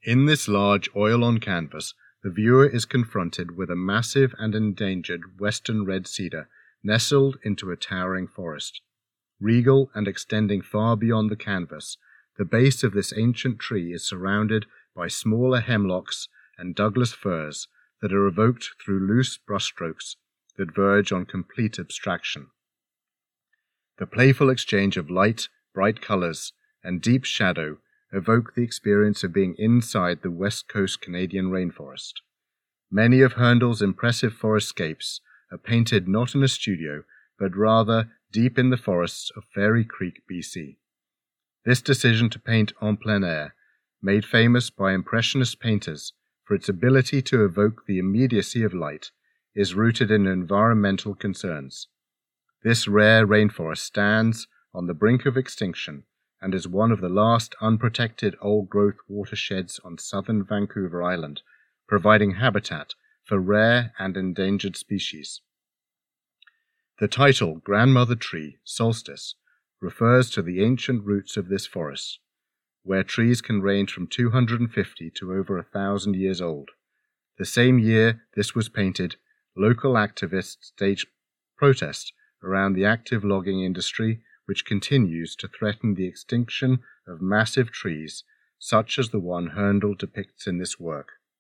In this large oil-on canvas, the viewer is confronted with a massive and endangered western red cedar nestled into a towering forest. Regal and extending far beyond the canvas, the base of this ancient tree is surrounded by smaller hemlocks and Douglas firs that are evoked through loose brushstrokes that verge on complete abstraction. The playful exchange of light, bright colors, and deep shadow evoke the experience of being inside the West Coast Canadian rainforest. Many of Herndal's impressive forestscapes are painted not in a studio, but rather deep in the forests of Fairy Creek, BC. This decision to paint en plein air, made famous by Impressionist painters for its ability to evoke the immediacy of light, is rooted in environmental concerns. This rare rainforest stands on the brink of extinction and is one of the last unprotected old-growth watersheds on southern Vancouver Island, providing habitat for rare and endangered species. The title, Grandmother Tree, Solstice, refers to the ancient roots of this forest, where trees can range from 250 to over 1,000 years old. The same year this was painted, local activists staged protests around the active logging industry, which continues to threaten the extinction of massive trees such as the one Herndal depicts in this work.